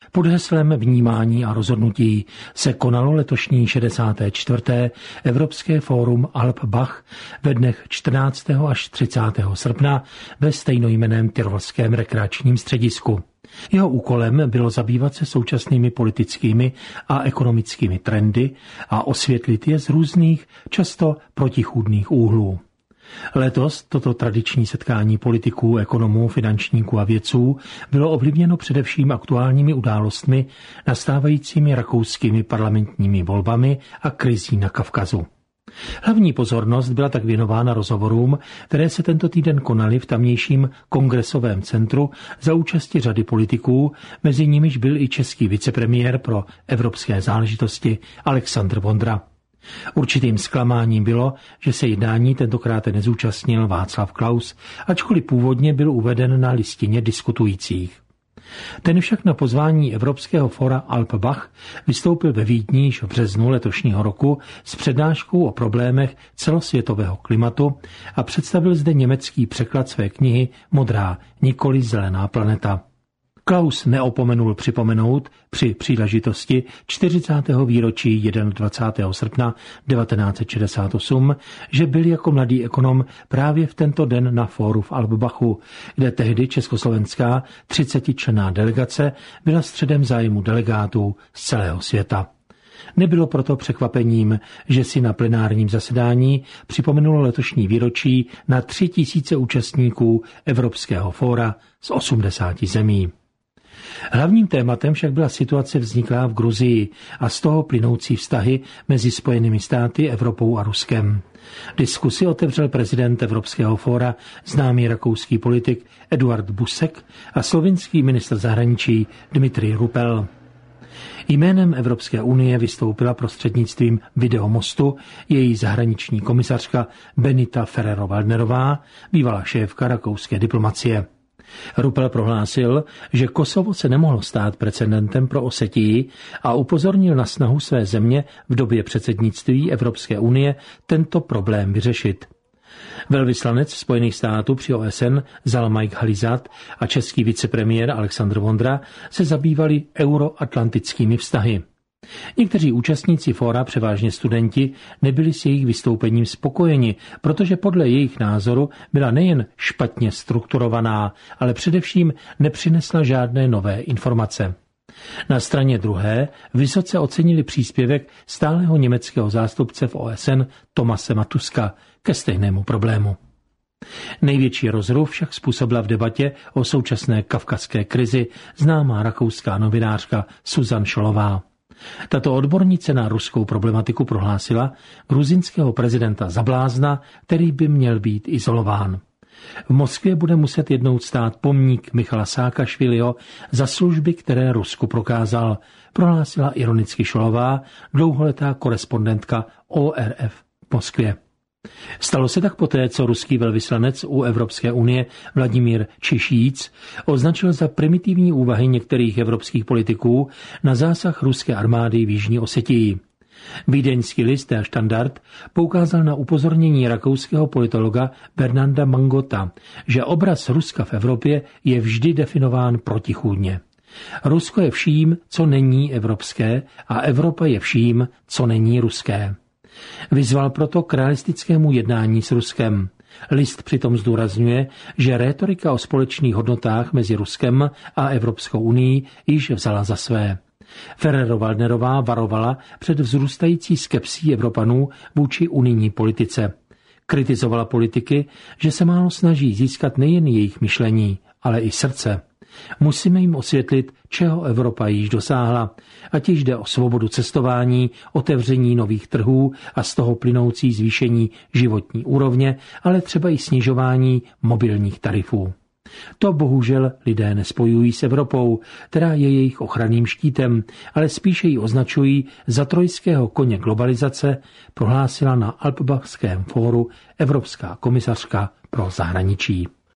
Pod heslem Vnímání a rozhodnutí se konalo letošní 64. Evropské fórum Alp-Bach ve dnech 14. až 30. srpna ve stejnojmenném tyrolském rekreačním středisku. Jeho úkolem bylo zabývat se současnými politickými a ekonomickými trendy a osvětlit je z různých, často protichůdných úhlů. Letos toto tradiční setkání politiků, ekonomů, finančníků a vědců bylo ovlivněno především aktuálními událostmi nastávajícími rakouskými parlamentními volbami a krizí na Kavkazu. Hlavní pozornost byla tak věnována rozhovorům, které se tento týden konaly v tamnějším kongresovém centru za účasti řady politiků, mezi nimiž byl i český vicepremiér pro evropské záležitosti Alexandr Vondra. Určitým zklamáním bylo, že se jednání tentokrát nezúčastnil Václav Klaus, ačkoliv původně byl uveden na listině diskutujících. Ten však na pozvání Evropského fóra Alp-Bach vystoupil ve Vídni již v březnu letošního roku s přednáškou o problémech celosvětového klimatu a představil zde německý překlad své knihy Modrá, nikoli zelená planeta. Klaus neopomenul připomenout při příležitosti 40. výročí 21. srpna 1968, že byl jako mladý ekonom právě v tento den na fóru v Alp-Bachu, kde tehdy československá 30členná delegace byla středem zájmu delegátů z celého světa. Nebylo proto překvapením, že si na plenárním zasedání připomenulo letošní výročí na 3000 účastníků Evropského fóra z 80 zemí. Hlavním tématem však byla situace vzniklá v Gruzii a z toho plynoucí vztahy mezi Spojenými státy, Evropou a Ruskem. Diskusi otevřel prezident Evropského fóra, známý rakouský politik Eduard Busek a slovinský ministr zahraničí Dmitrij Rupel. Jménem Evropské unie vystoupila prostřednictvím videomostu její zahraniční komisařka Benita Ferrero-Waldnerová, bývalá šéfka rakouské diplomacie. Rupel prohlásil, že Kosovo se nemohlo stát precedentem pro Osetii a upozornil na snahu své země v době předsednictví Evropské unie tento problém vyřešit. Velvyslanec Spojených států při OSN Zalmay Khalilzad a český vicepremiér Alexandr Vondra se zabývali euroatlantickými vztahy. Někteří účastníci fóra, převážně studenti, nebyli s jejich vystoupením spokojeni, protože podle jejich názoru byla nejen špatně strukturovaná, ale především nepřinesla žádné nové informace. Na straně druhé vysoce ocenili příspěvek stálého německého zástupce v OSN Thomase Matuska ke stejnému problému. Největší rozruch však způsobila v debatě o současné kavkazské krizi známá rakouská novinářka Susan Šolová. Tato odbornice na ruskou problematiku prohlásila gruzínského prezidenta za blázna, který by měl být izolován. V Moskvě bude muset jednou stát pomník Michala Saakašviliho za služby, které Rusku prokázal, prohlásila ironicky Šolová, dlouholetá korespondentka ORF v Moskvě. Stalo se tak poté, co ruský velvyslanec u Evropské unie Vladimír Čišíc označil za primitivní úvahy některých evropských politiků na zásah ruské armády v Jižní Osetii. Vídeňský list Der Standard poukázal na upozornění rakouského politologa Bernarda Mangota, že obraz Ruska v Evropě je vždy definován protichůdně. Rusko je vším, co není evropské, a Evropa je vším, co není ruské. Vyzval proto k realistickému jednání s Ruskem. List přitom zdůrazňuje, že rétorika o společných hodnotách mezi Ruskem a Evropskou unií již vzala za své. Ferrero-Waldnerová varovala před vzrůstající skepsí Evropanů vůči unijní politice. Kritizovala politiky, že se málo snaží získat nejen jejich myšlení, ale i srdce. Musíme jim osvětlit, čeho Evropa již dosáhla, ať již jde o svobodu cestování, otevření nových trhů a z toho plynoucí zvýšení životní úrovně, ale třeba i snižování mobilních tarifů. To bohužel lidé nespojují s Evropou, která je jejich ochranným štítem, ale spíše ji označují za trojského koně globalizace, prohlásila na Alpbachském fóru Evropská komisařka pro zahraničí.